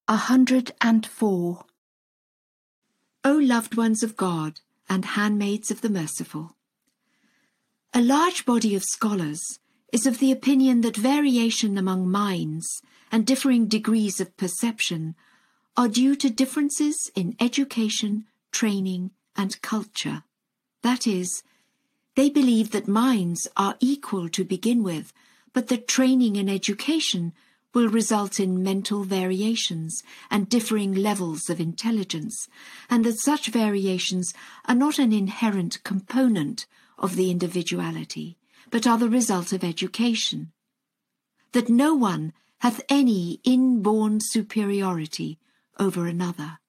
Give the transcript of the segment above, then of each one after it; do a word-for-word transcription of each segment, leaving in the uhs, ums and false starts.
A hundred and four. O loved ones of God and handmaids of the merciful. A large body of scholars is of the opinion that variation among minds and differing degrees of perception are due to differences in education, training, and culture. That is, they believe that minds are equal to begin with, but that training and education will result in mental variations and differing levels of intelligence, and that such variations are not an inherent component of the individuality, but are the result of education. That no one hath any inborn superiority over another.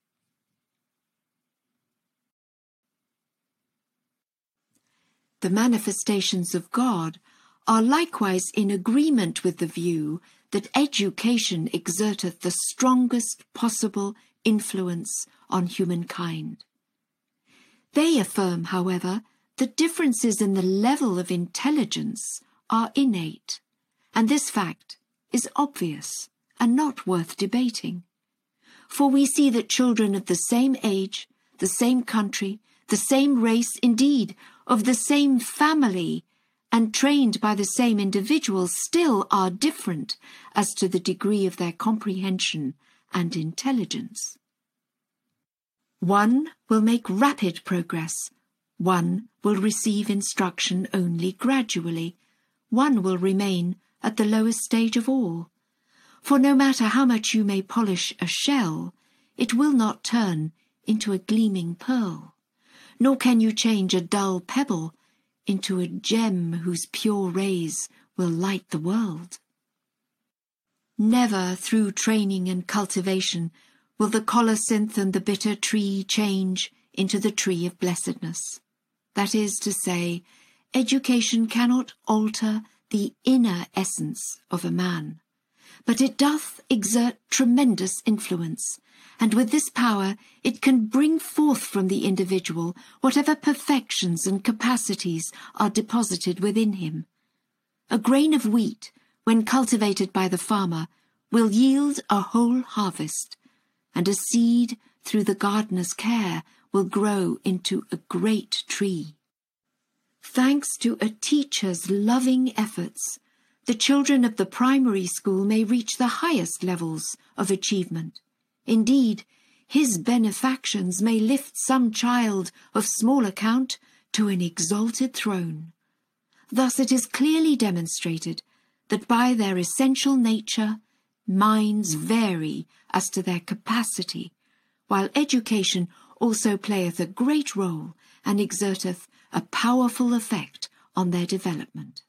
The manifestations of God are likewise in agreement with the view that education exerteth the strongest possible influence on humankind. They affirm, however, that differences in the level of intelligence are innate, and this fact is obvious and not worth debating. For we see that children of the same age, the same country, the same race, indeed, of the same family, and trained by the same individuals, still are different as to the degree of their comprehension and intelligence. One will make rapid progress, one will receive instruction only gradually, one will remain at the lowest stage of all. For no matter how much you may polish a shell, it will not turn into a gleaming pearl, nor can you change a dull pebble into a gem whose pure rays will light the world. Never through training and cultivation will the colocynth and the bitter tree change into the tree of blessedness. That is to say, education cannot alter the inner essence of a man, but it doth exert tremendous influence, and with this power it can bring forth from the individual whatever perfections and capacities are deposited within him. A grain of wheat, when cultivated by the farmer, will yield a whole harvest, and a seed through the gardener's care will grow into a great tree. Thanks to a teacher's loving efforts, the children of the primary school may reach the highest levels of achievement. Indeed, his benefactions may lift some child of small account to an exalted throne. Thus it is clearly demonstrated that by their essential nature, minds vary as to their capacity, while education also playeth a great role and exerteth a powerful effect on their development.